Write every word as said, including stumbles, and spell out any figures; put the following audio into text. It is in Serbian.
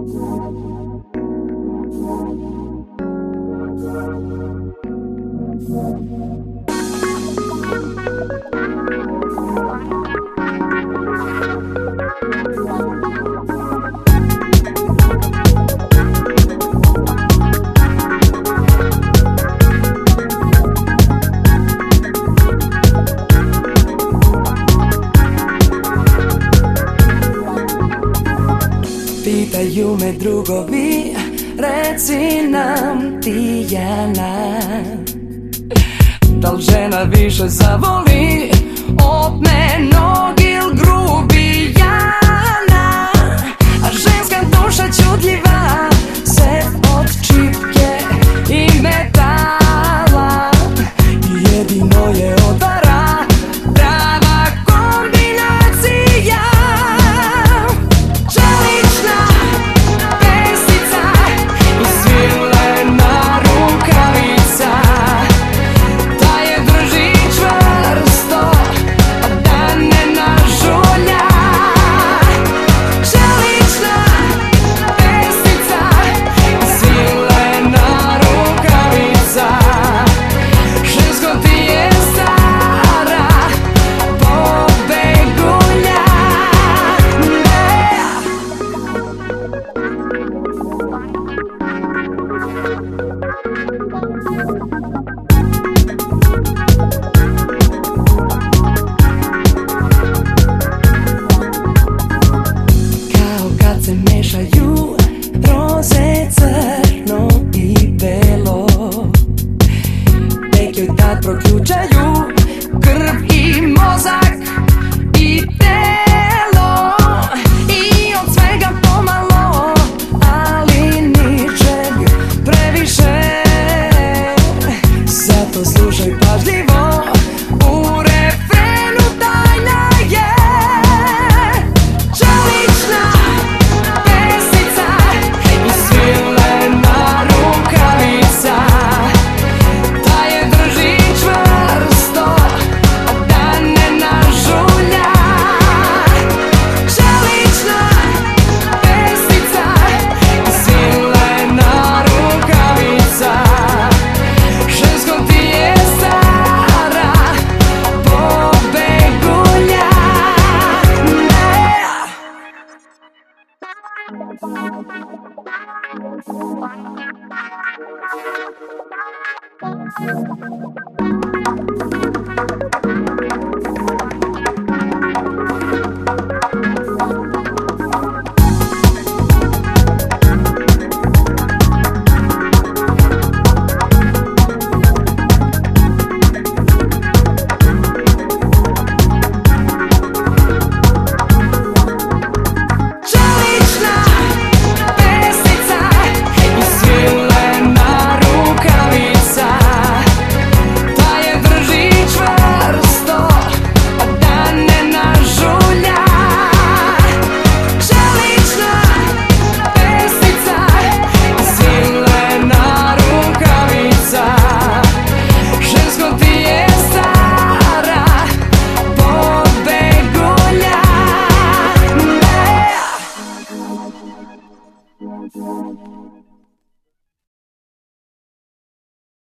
Pitaju me drugovi, reci nam Tijana, dal žena više zavoli opmenog il grubijana, a ženska duša čutljiva se od čipke i metala jedino je odvara prava kombinacija. Roze, crno i belo, nek joj tad proključaju krv i mozak i telo, i od svega pomalo, ali ničeg previše. Zato slušaj pažljivo, u refrenu tajna je čelična Thank you.